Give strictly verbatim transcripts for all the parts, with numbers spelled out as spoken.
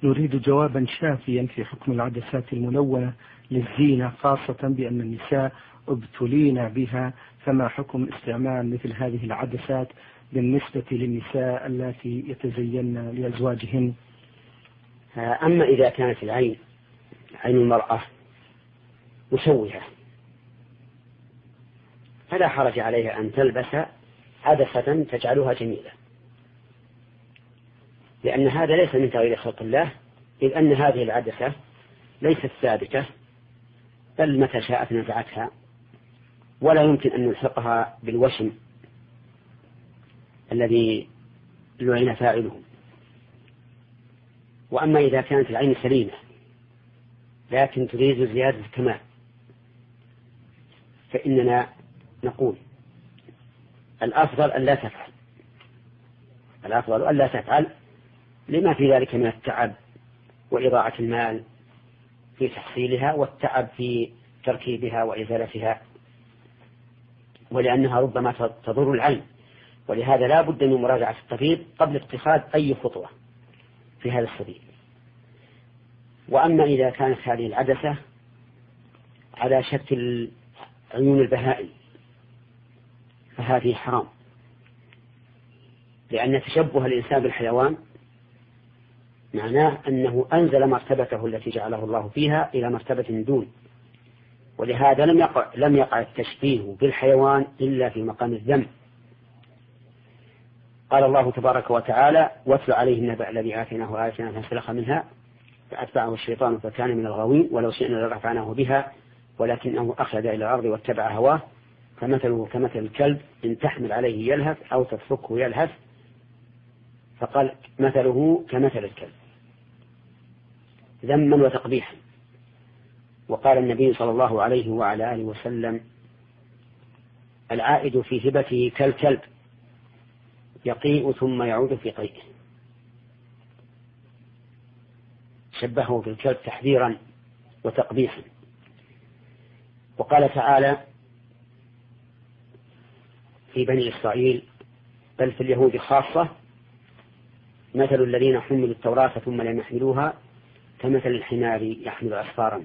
نريد جوابا شافيا في حكم العدسات الملونة للزينة، خاصة بأن النساء ابتلين بها، فما حكم استعمال مثل هذه العدسات بالنسبة للنساء التي يتزين لأزواجهن؟ أما إذا كانت العين عين المرأة مشوهة فلا حرج عليها أن تلبس عدسة تجعلها جميلة، لأن هذا ليس من تغيير خلق الله، إذ أن هذه العدسة ليست ثابتة، بل متى شاءت نزعتها، ولا يمكن أن نلحقها بالوشم الذي لعن فاعله. وأما إذا كانت العين سليمة لكن تريد زيادة الكمال فإننا نقول الأفضل أن لا تفعل، الأفضل أن لا تفعل لما في ذلك من التعب وإضاعة المال في تحصيلها والتعب في تركيبها وإزالتها، ولأنها ربما تضر العين، ولهذا لا بد من مراجعة الطبيب قبل اتخاذ أي خطوة في هذا السبيل. وأما إذا كانت هذه العدسة على شكل عيون البهائم فهذه حرام، لأن تشبه الإنسان بالحيوان معناه أنه أنزل مرتبته التي جعله الله فيها إلى مرتبة دون، ولهذا لم يقع, لم يقع التشبيه بالحيوان إلا في مقام الذم. قال الله تبارك وتعالى: واتل عليه النبأ الذي آتيناه آياتنا فانسلخ منها فأتبعه الشيطان فكان من الغاوين ولو شئنا لرفعناه بها ولكنه أخلد إلى الأرض واتبع هواه فمثله كمثل الكلب إن تحمل عليه يلهث أو تتركه يلهث، فقال مثله كمثل الكلب ذما وتقبيحا. وقال النبي صلى الله عليه وعلى آله وسلم: العائد في هبته كالكلب يقيء ثم يعود في قيئه. شبهه بالكلب تحذيرا وتقبيحا. وقال تعالى في بني إسرائيل بل في اليهود خاصة: مثل الذين حملوا التوراة ثم لم يحملوها كمثل الحمار يحمل أسفارا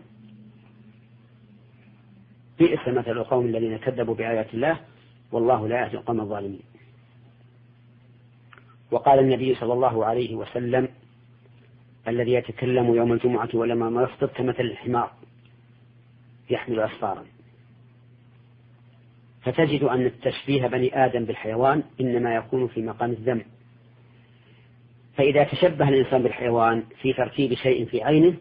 بئس مثل القوم الذين كذبوا بآيات الله والله لا يهدي القوم الظالمين. وقال النبي صلى الله عليه وسلم: الذي يتكلم يوم الجمعة ولما ما يخطب كمثل الحمار يحمل أسفارا. فتجد أن التشبيه بني آدم بالحيوان إنما يكون في مقام الذم. فإذا تشبه الإنسان بالحيوان في تركيب شيء في عينه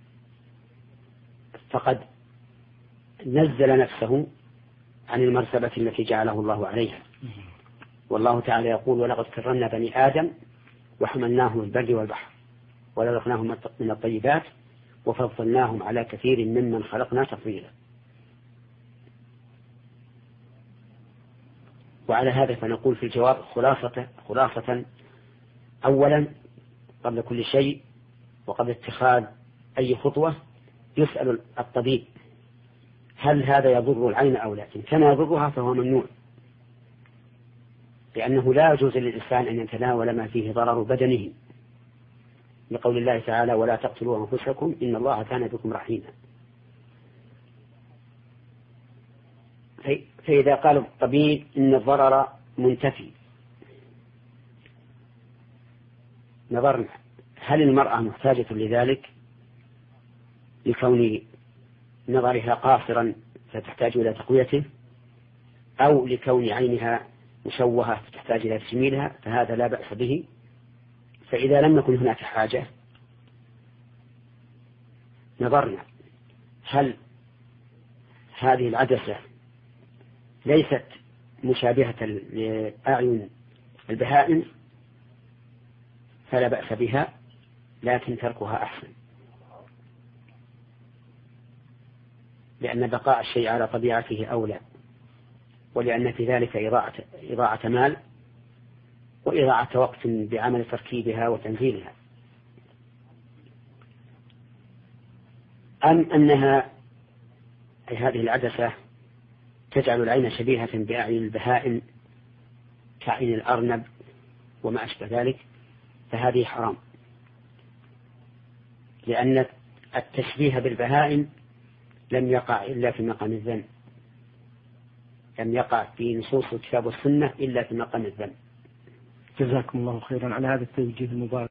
فقد نزل نفسه عن المرتبة التي جعله الله عليها. والله تعالى يقول: ولقد كرمنا بني آدم وحملناهم البر والبحر ورزقناهم من الطيبات وفضلناهم على كثير ممن خلقنا تفضيلا. وعلى هذا فنقول في الجواب خلاصة, خلاصة أولا قبل كل شيء وقبل اتخاذ أي خطوة يسأل الطبيب هل هذا يضر العين أو لا، إن كان يضرها فهو ممنوع، لأنه لا يجوز للإنسان أن يتناول ما فيه ضرر بدنه، لقول الله تعالى: ولا تقتلوا أنفسكم إن الله كان بكم رحيما. فإذا قال الطبيب إن الضرر منتفي نظرنا هل المرأة محتاجة لذلك لكون نظرها قاصرا فتحتاج إلى تقويته، أو لكون عينها مشوهة فتحتاج إلى تجميلها، فهذا لا بأس به. فإذا لم يكن هناك حاجة نظرنا هل هذه العدسة ليست مشابهة لأعين البهائم فلا بأس بها، لكن تركها أحسن، لأن بقاء الشيء على طبيعته أولى، ولأن في ذلك إضاعة, إضاعة مال وإضاعة وقت بعمل تركيبها وتنزيلها. أم أنها هذه العدسة تجعل العين شبيهة بأعين البهائم كعين الأرنب وما أشبه ذلك، فهذه حرام. لأن التشبيه بالبهائم لم يقع إلا في مقام الذم، لم يقع في نصوص الكتاب والسنة إلا في مقام الذم. جزاكم الله خيرا على هذا التوجيه المبارك.